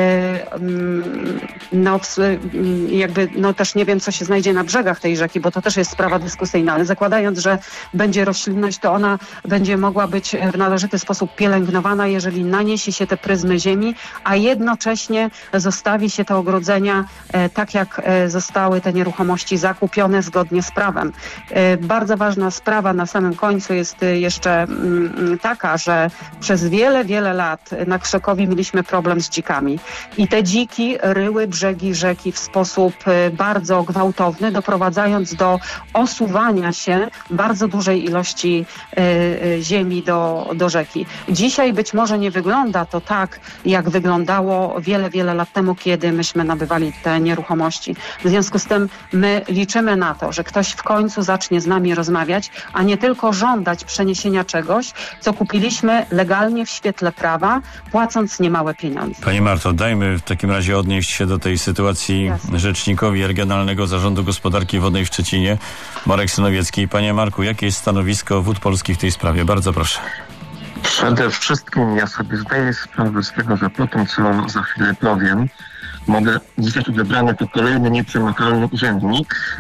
też nie wiem, co się znajdzie na brzegach tej rzeki, bo to też jest sprawa dyskusyjna, ale zakładając, że będzie roślinność, to ona będzie mogła być w należyty sposób pielęgnowana, jeżeli naniesie się te pryzmy ziemi, a jednocześnie zostawi się te ogrodzenia tak, jak zostały te nieruchomości zakupione zgodnie z prawem. Bardzo ważna sprawa na samym końcu jest jeszcze taka, że przez wiele lat na Krzykowie mieliśmy problem z dzikami i te dziki ryły brzegi rzeki w sposób bardzo bardzo gwałtowny, doprowadzając do osuwania się bardzo dużej ilości ziemi do rzeki. Dzisiaj być może nie wygląda to tak, jak wyglądało wiele, wiele lat temu, kiedy myśmy nabywali te nieruchomości. W związku z tym my liczymy na to, że ktoś w końcu zacznie z nami rozmawiać, a nie tylko żądać przeniesienia czegoś, co kupiliśmy legalnie w świetle prawa, płacąc niemałe pieniądze. Pani Marto, dajmy w takim razie odnieść się do tej sytuacji rzecznikowi Regionalnego Zarządu Gospodarki Wodnej w Szczecinie, Marek Synowiecki. Panie Marku, jakie jest stanowisko Wód Polskich w tej sprawie? Bardzo proszę. Przede wszystkim ja sobie zdaję sprawę z tego, że po tym, co za chwilę powiem, mogę zostać odebrany to kolejny nieprzemakalny urzędnik,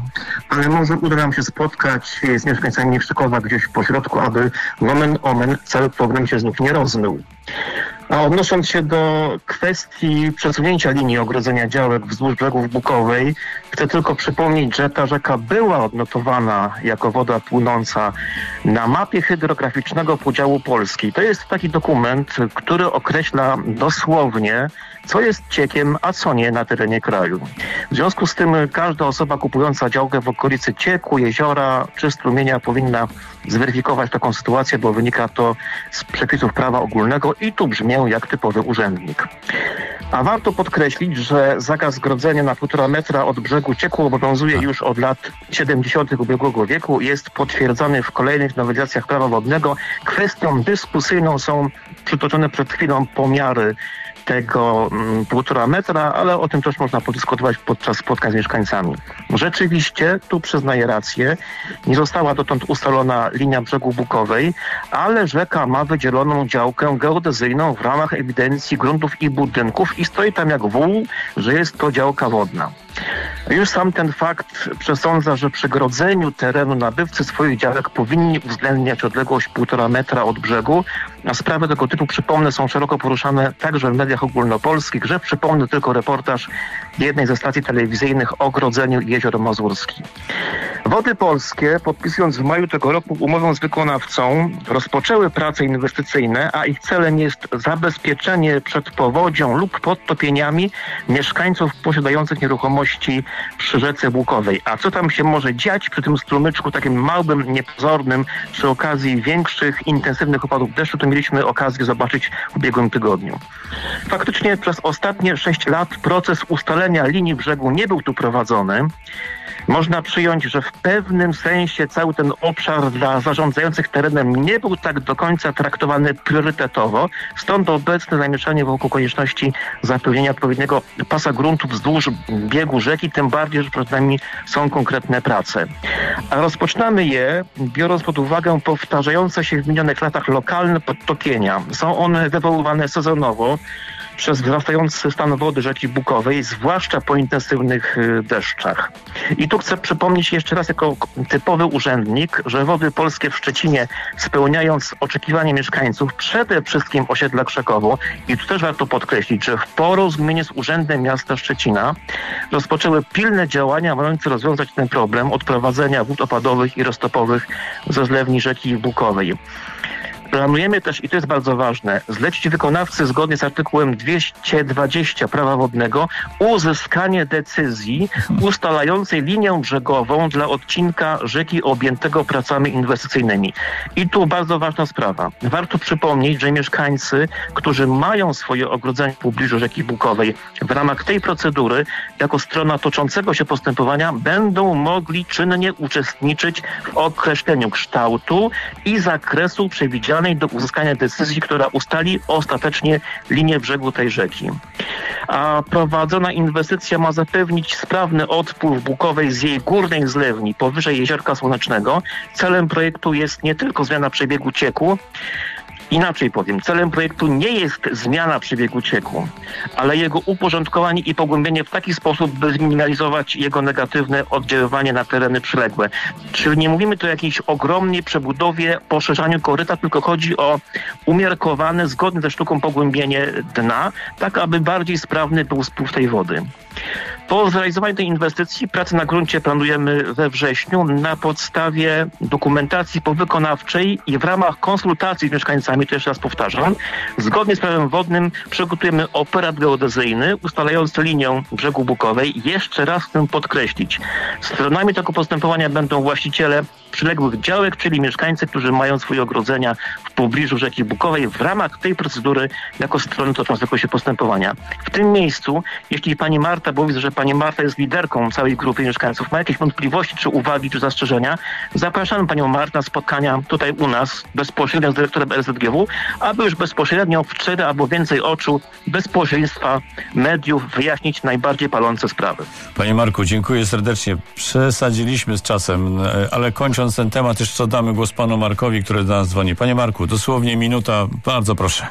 ale może uda nam się spotkać z mieszkańcami Mieszczykowa gdzieś w pośrodku, aby nomen omen cały program się znów nie rozmył. A odnosząc się do kwestii przesunięcia linii ogrodzenia działek wzdłuż brzegów Bukowej, chcę tylko przypomnieć, że ta rzeka była odnotowana jako woda płynąca na mapie hydrograficznego podziału Polski. To jest taki dokument, który określa dosłownie, co jest ciekiem, a co nie na terenie kraju. W związku z tym każda osoba kupująca działkę w okolicy cieku, jeziora czy strumienia powinna zweryfikować taką sytuację, bo wynika to z przepisów prawa ogólnego i tu brzmię jak typowy urzędnik. A warto podkreślić, że zakaz grodzenia na 1,5 metra od brzegu cieku obowiązuje już od lat 70. ubiegłego wieku. Jest potwierdzany w kolejnych nowelizacjach prawa wodnego. Kwestią dyskusyjną są przytoczone przed chwilą pomiary tego 1,5 metra, ale o tym też można podyskutować podczas spotkań z mieszkańcami. Rzeczywiście, tu przyznaję rację, nie została dotąd ustalona linia brzegu Bukowej, ale rzeka ma wydzieloną działkę geodezyjną w ramach ewidencji gruntów i budynków i stoi tam jak wół, że jest to działka wodna. Już sam ten fakt przesądza, że przy grodzeniu terenu nabywcy swoich działek powinni uwzględniać odległość 1,5 metra od brzegu, a sprawy tego typu, przypomnę, są szeroko poruszane także w mediach ogólnopolskich, że przypomnę tylko reportaż jednej ze stacji telewizyjnych o grodzeniu jezior mazurskich. Wody Polskie, podpisując w maju tego roku umowę z wykonawcą, rozpoczęły prace inwestycyjne, a ich celem jest zabezpieczenie przed powodzią lub podtopieniami mieszkańców posiadających nieruchomości przy rzece Bukowej. A co tam się może dziać przy tym strumyczku takim małym, niepozornym, przy okazji większych, intensywnych opadów deszczu, to mieliśmy okazję zobaczyć w ubiegłym tygodniu. Faktycznie przez ostatnie 6 lat proces ustalenia linii brzegu nie był tu prowadzony. Można przyjąć, że w pewnym sensie cały ten obszar dla zarządzających terenem nie był tak do końca traktowany priorytetowo, stąd obecne zamieszanie wokół konieczności zapewnienia odpowiedniego pasa gruntów wzdłuż biegu rzeki, tym bardziej, że przed nami są konkretne prace. A rozpoczynamy je, biorąc pod uwagę powtarzające się w minionych latach lokalne podtopienia. Są one wywoływane sezonowo przez wzrastający stan wody rzeki Bukowej, zwłaszcza po intensywnych deszczach. I tu chcę przypomnieć jeszcze raz jako typowy urzędnik, że Wody Polskie w Szczecinie, spełniając oczekiwania mieszkańców, przede wszystkim osiedla Krzekowo, i tu też warto podkreślić, że w porozumieniu z Urzędem Miasta Szczecina rozpoczęły pilne działania mające rozwiązać ten problem odprowadzenia wód opadowych i roztopowych ze zlewni rzeki Bukowej. Planujemy też, i to jest bardzo ważne, zlecić wykonawcy zgodnie z artykułem 220 prawa wodnego uzyskanie decyzji ustalającej linię brzegową dla odcinka rzeki objętego pracami inwestycyjnymi. I tu bardzo ważna sprawa. Warto przypomnieć, że mieszkańcy, którzy mają swoje ogrodzenie w pobliżu rzeki Bukowej, w ramach tej procedury, jako strona toczącego się postępowania, będą mogli czynnie uczestniczyć w określeniu kształtu i zakresu przewidzianej do uzyskania decyzji, która ustali ostatecznie linię brzegu tej rzeki. A prowadzona inwestycja ma zapewnić sprawny odpływ Bukowej z jej górnej zlewni powyżej Jeziorka Słonecznego. Celem projektu jest nie tylko zmiana przebiegu cieku, inaczej powiem, celem projektu nie jest zmiana przebiegu cieku, ale jego uporządkowanie i pogłębienie w taki sposób, by zminimalizować jego negatywne oddziaływanie na tereny przyległe. Czyli nie mówimy tu o jakiejś ogromnej przebudowie, poszerzaniu koryta, tylko chodzi o umiarkowane, zgodne ze sztuką pogłębienie dna, tak aby bardziej sprawny był spływ tej wody. Po zrealizowaniu tej inwestycji prace na gruncie planujemy we wrześniu na podstawie dokumentacji powykonawczej i w ramach konsultacji z mieszkańcami, to jeszcze raz powtarzam, zgodnie z prawem wodnym przygotujemy operat geodezyjny ustalający linię brzegu Bukowej. Jeszcze raz chcę podkreślić, stronami tego postępowania będą właściciele przyległych działek, czyli mieszkańcy, którzy mają swoje ogrodzenia w pobliżu rzeki Bukowej. W ramach tej procedury jako strony toczącego się postępowania. W tym miejscu, jeśli pani Marta, bo widzę, że pani Marta jest liderką całej grupy mieszkańców, ma jakieś wątpliwości, czy uwagi, czy zastrzeżenia, zapraszamy panią Martę na spotkania tutaj u nas, bezpośrednio z dyrektorem LZGW, aby już bezpośrednio w 4 albo więcej oczu, bez pośrednictwa mediów wyjaśnić najbardziej palące sprawy. Panie Marku, dziękuję serdecznie. Przesadziliśmy z czasem, ale kończąc ten temat, jeszcze oddamy głos panu Markowi, który do nas dzwoni. Panie Marku, dosłownie minuta, bardzo proszę.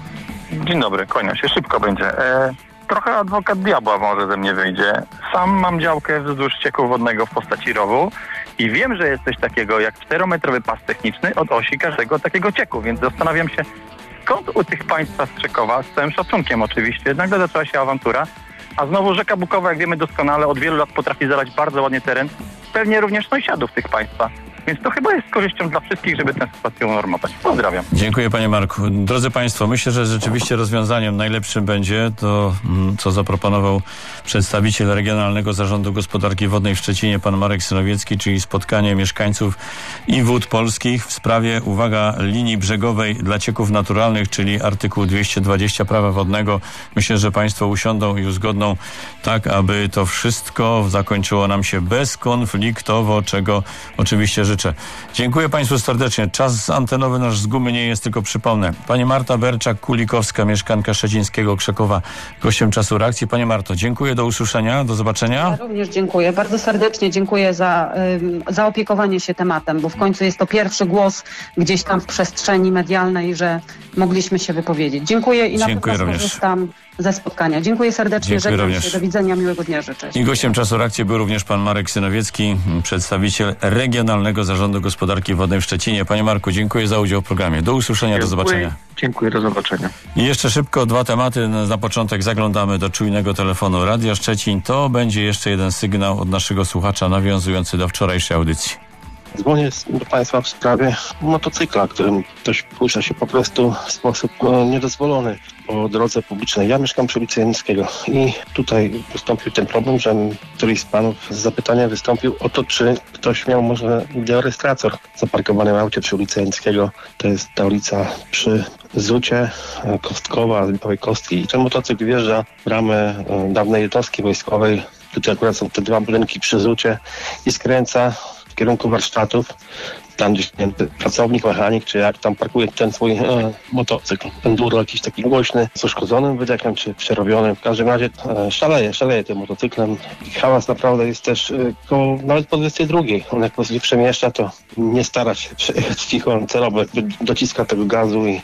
Dzień dobry, kłaniam się, szybko będzie. Trochę adwokat diabła może ze mnie wyjdzie. Sam mam działkę wzdłuż cieku wodnego w postaci rowu i wiem, że jest coś takiego jak 4-metrowy pas techniczny od osi każdego takiego cieku, więc zastanawiam się, skąd u tych państwa z Trzekowa, z całym szacunkiem oczywiście, nagle zaczęła się awantura, a znowu rzeka Bukowa, jak wiemy doskonale, od wielu lat potrafi zalać bardzo ładnie teren, pewnie również sąsiadów tych państwa. Więc to chyba jest z korzyścią dla wszystkich, żeby tę sytuację unormować. Pozdrawiam. Dziękuję panie Marku. Drodzy państwo, myślę, że rzeczywiście rozwiązaniem najlepszym będzie to, co zaproponował przedstawiciel Regionalnego Zarządu Gospodarki Wodnej w Szczecinie, pan Marek Synowiecki, czyli spotkanie mieszkańców i wód polskich w sprawie, uwaga, linii brzegowej dla cieków naturalnych, czyli artykuł 220 prawa wodnego. Myślę, że państwo usiądą i uzgodną tak, aby to wszystko zakończyło nam się bezkonfliktowo, czego oczywiście życzę. Dziękuję państwu serdecznie. Czas antenowy nasz z gumy nie jest, tylko przypomnę. Pani Marta Berczak-Kulikowska, mieszkanka szczecińskiego Krzakowa, gościem Czasu Reakcji. Pani Marto, dziękuję, do usłyszenia, do zobaczenia. Ja również dziękuję, bardzo serdecznie dziękuję za zaopiekowanie się tematem, bo w końcu jest to pierwszy głos gdzieś tam w przestrzeni medialnej, że mogliśmy się wypowiedzieć. Dziękuję i na pewno skorzystam ze spotkania. Dziękuję serdecznie, żegnam się, do widzenia, miłego dnia życzę. I gościem Czasu Reakcji był również pan Marek Synowiecki, przedstawiciel Regionalnego Zarządu Gospodarki Wodnej w Szczecinie. Panie Marku, dziękuję za udział w programie. Do usłyszenia, do zobaczenia. Dziękuję, do zobaczenia. I jeszcze szybko 2 tematy. Na początek zaglądamy do czujnego telefonu Radia Szczecin. To będzie jeszcze jeden sygnał od naszego słuchacza nawiązujący do wczorajszej audycji. Dzwonię do państwa w sprawie motocykla, którym ktoś porusza się po prostu w sposób niedozwolony po drodze publicznej. Ja mieszkam przy ulicy Janickiego i tutaj wystąpił ten problem, że któryś z panów z zapytaniem wystąpił o to, czy ktoś miał może georejestrator zaparkowany w aucie przy ulicy Janickiego. To jest ta ulica przy Zucie, Kostkowa, Lipowej Kostki. I ten motocykl wjeżdża w bramę dawnej jednostki wojskowej. Tutaj akurat są te 2 budynki przy Zucie i skręca w kierunku warsztatów. Tam gdzieś pracownik, mechanik, czy jak tam parkuje ten swój motocykl. Enduro jakiś taki głośny, z uszkodzonym wydechem, czy przerobionym. W każdym razie szaleje tym motocyklem. Hałas naprawdę jest też nawet po 22. On jak się przemieszcza, to nie stara się przejechać cicho, celowo dociska tego gazu i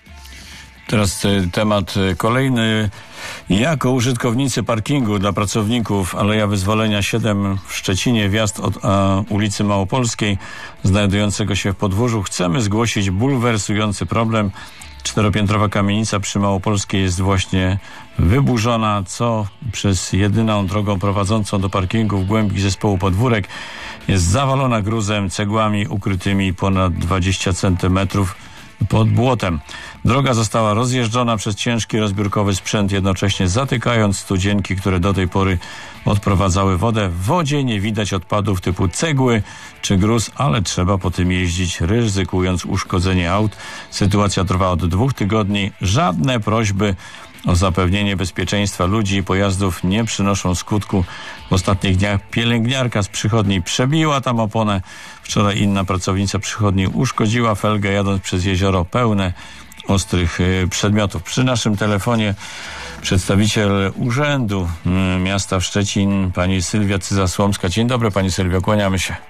teraz temat kolejny. Jako użytkownicy parkingu dla pracowników Aleja Wyzwolenia 7 w Szczecinie, wjazd od ulicy Małopolskiej, znajdującego się w Podwórzu, chcemy zgłosić bulwersujący problem. 4-piętrowa kamienica przy Małopolskiej jest właśnie wyburzona, co przez jedyną drogą prowadzącą do parkingu w głębi zespołu Podwórek jest zawalona gruzem, cegłami ukrytymi ponad 20 centymetrów pod błotem. Droga została rozjeżdżona przez ciężki rozbiórkowy sprzęt, jednocześnie zatykając studzienki, które do tej pory odprowadzały wodę. W wodzie nie widać odpadów typu cegły czy gruz, ale trzeba po tym jeździć, ryzykując uszkodzenie aut. Sytuacja trwa od 2 tygodni. Żadne prośby o zapewnienie bezpieczeństwa ludzi i pojazdów nie przynoszą skutku. W ostatnich dniach pielęgniarka z przychodni przebiła tam oponę. Wczoraj inna pracownica przychodni uszkodziła felgę, jadąc przez jezioro pełne ostrych przedmiotów. Przy naszym telefonie przedstawiciel Urzędu Miasta Szczecin, pani Sylwia Cyza-Słomska. Dzień dobry, pani Sylwio, kłaniamy się.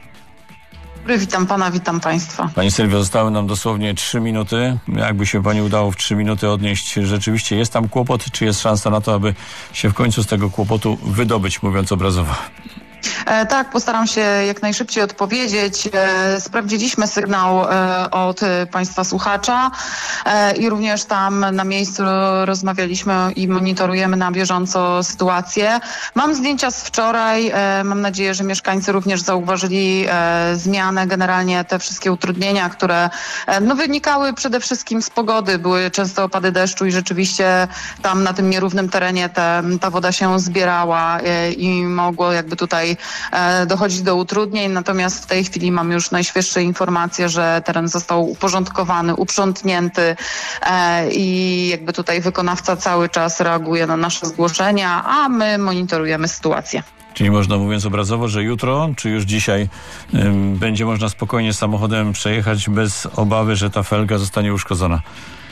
Witam pana, witam państwa. Pani Sylwio, zostały nam dosłownie 3 minuty. Jakby się pani udało w 3 minuty odnieść, rzeczywiście jest tam kłopot, czy jest szansa na to, aby się w końcu z tego kłopotu wydobyć, mówiąc obrazowo? Tak, postaram się jak najszybciej odpowiedzieć. Sprawdziliśmy sygnał od państwa słuchacza i również tam na miejscu rozmawialiśmy i monitorujemy na bieżąco sytuację. Mam zdjęcia z wczoraj. Mam nadzieję, że mieszkańcy również zauważyli zmianę. Generalnie te wszystkie utrudnienia, które wynikały przede wszystkim z pogody. Były często opady deszczu i rzeczywiście tam na tym nierównym terenie ta woda się zbierała i mogło jakby tutaj dochodzić do utrudnień. Natomiast w tej chwili mam już najświeższe informacje, że teren został uporządkowany, uprzątnięty i jakby tutaj wykonawca cały czas reaguje na nasze zgłoszenia, a my monitorujemy sytuację. Czyli można, mówiąc obrazowo, że jutro, czy już dzisiaj będzie można spokojnie samochodem przejechać bez obawy, że ta felga zostanie uszkodzona?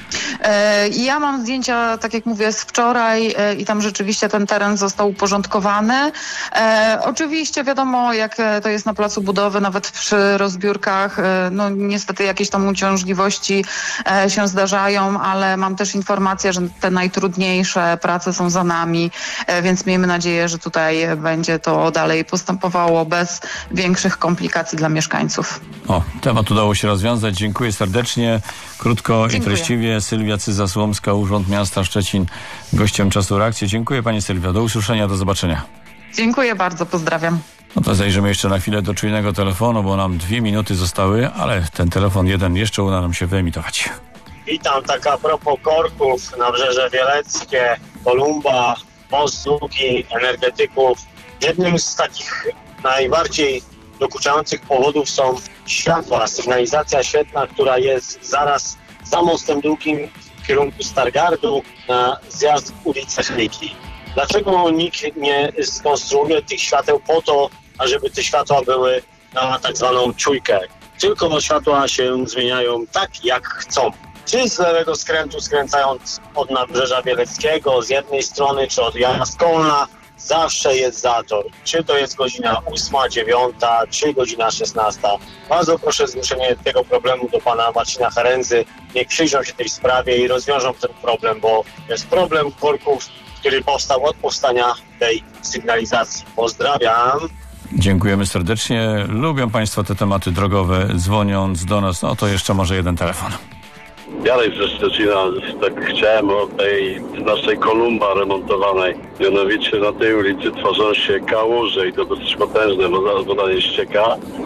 Ja mam zdjęcia, tak jak mówię, z wczoraj i tam rzeczywiście ten teren został uporządkowany. Oczywiście wiadomo, jak to jest na placu budowy, nawet przy rozbiórkach, niestety jakieś tam uciążliwości się zdarzają, ale mam też informację, że te najtrudniejsze prace są za nami, więc miejmy nadzieję, że tutaj będzie to dalej postępowało bez większych komplikacji dla mieszkańców. Temat udało się rozwiązać. Dziękuję serdecznie. Krótko Dziękuję. I treściwie. Sylwia Cyza-Słomska, Urząd Miasta Szczecin, gościem Czasu Reakcji. Dziękuję pani Sylwia. Do usłyszenia, do zobaczenia. Dziękuję bardzo, pozdrawiam. To zajrzymy jeszcze na chwilę do czujnego telefonu, bo nam 2 minuty zostały, ale ten telefon jeden jeszcze uda nam się wyemitować. Witam, tak a propos korków, Nabrzeże Wieleckie, Kolumba, Most Długi, energetyków. Jednym z takich najbardziej dokuczających powodów są światła, sygnalizacja świetna, która jest zaraz za Mostem Długim w kierunku Stargardu na zjazd w ulicę Chryki. Dlaczego nikt nie skonstruuje tych świateł po to, ażeby te światła były na tak zwaną czujkę? Tylko światła się zmieniają tak, jak chcą. Czy z lewego skrętu skręcając od Nabrzeża Wieleckiego z jednej strony, czy od Jana Skolna, zawsze jest zator. Czy to jest godzina 8, 9, czy godzina 16. Bardzo proszę zgłoszenie tego problemu do pana Marcina Herendzy. Niech przyjrzą się tej sprawie i rozwiążą ten problem, bo jest problem korków, który powstał od powstania tej sygnalizacji. Pozdrawiam. Dziękujemy serdecznie. Lubią państwo te tematy drogowe, dzwoniąc do nas. To jeszcze może jeden telefon. Jarek ze Szczecina, tak chciałem o tej naszej Kolumba remontowanej. Mianowicie na tej ulicy tworzą się kałuże i to dosyć potężne, bo zaraz woda nie ścieka,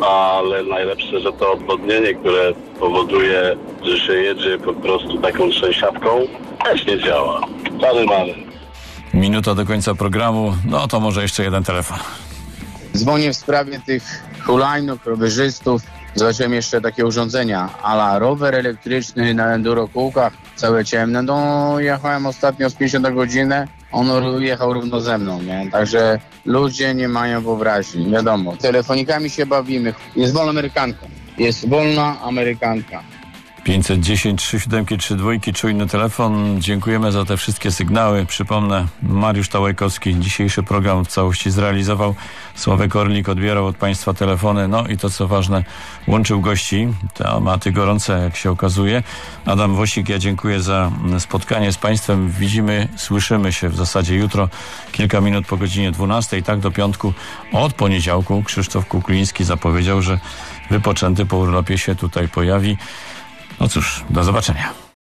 ale najlepsze, że to odwodnienie, które powoduje, że się jedzie po prostu taką trzęsiawką, też nie działa. Mamy. Minuta do końca programu, to może jeszcze jeden telefon. Dzwonię w sprawie tych hulajnóg, rowerzystów. Zobaczyłem jeszcze takie urządzenia, ala rower elektryczny na endurokółkach, całe ciemne. Jechałem ostatnio z 50 na godzinę, on jechał równo ze mną, nie? Także ludzie nie mają wyobraźni, wiadomo. Telefonikami się bawimy. Jest wolna Amerykanka. 510 3732, czujny telefon. Dziękujemy za te wszystkie sygnały. Przypomnę, Mariusz Tałajkowski dzisiejszy program w całości zrealizował. Sławek Orlik odbierał od państwa telefony. I to co ważne, łączył gości. Tematy gorące, jak się okazuje. Adam Wosik, ja dziękuję za spotkanie z państwem. Słyszymy się w zasadzie jutro, kilka minut po godzinie 12, tak do piątku. Od poniedziałku Krzysztof Kukliński zapowiedział, że wypoczęty po urlopie się tutaj pojawi. Cóż, do zobaczenia.